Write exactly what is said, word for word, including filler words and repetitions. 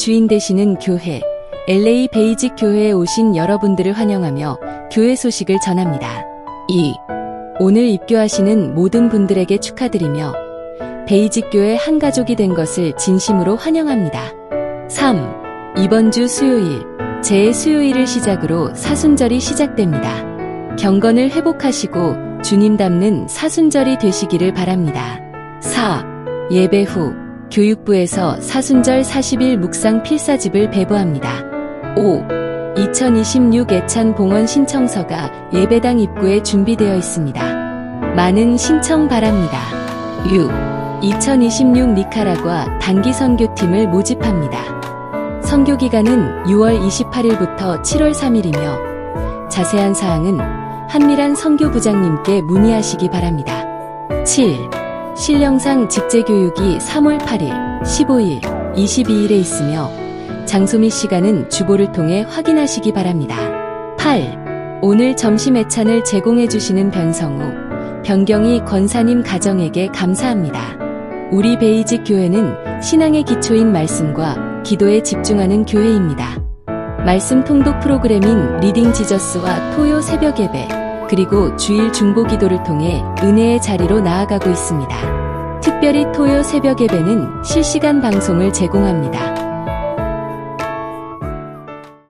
주인 되시는 교회, 엘에이 베이직 교회에 오신 여러분들을 환영하며 교회 소식을 전합니다. 이. 오늘 입교하시는 모든 분들에게 축하드리며 베이직 교회 한 가족이 된 것을 진심으로 환영합니다. 삼. 이번 주 수요일, 제 수요일을 시작으로 사순절이 시작됩니다. 경건을 회복하시고 주님 닮는 사순절이 되시기를 바랍니다. 사. 예배 후 교육부에서 사순절 사십 일 묵상 필사집을 배부합니다. 오. 이천이십육 애찬 봉헌 신청서가 예배당 입구에 준비되어 있습니다. 많은 신청 바랍니다. 육. 이천이십육 니카라과 단기 선교팀을 모집합니다. 선교 기간은 유월 이십팔일부터 칠월 삼일이며 자세한 사항은 한미란 선교부장님께 문의하시기 바랍니다. 칠. 신령상 직제교육이 삼월 팔일, 십오일, 이십이일에 있으며 장소 및 시간은 주보를 통해 확인하시기 바랍니다. 팔. 오늘 점심 애찬을 제공해 주시는 변성우, 변경희 권사님 가정에게 감사합니다. 우리 베이직 교회는 신앙의 기초인 말씀과 기도에 집중하는 교회입니다. 말씀 통독 프로그램인 리딩 지저스와 토요 새벽 예배, 그리고 주일 중보 기도를 통해 은혜의 자리로 나아가고 있습니다. 특별히 토요 새벽 예배는 실시간 방송을 제공합니다.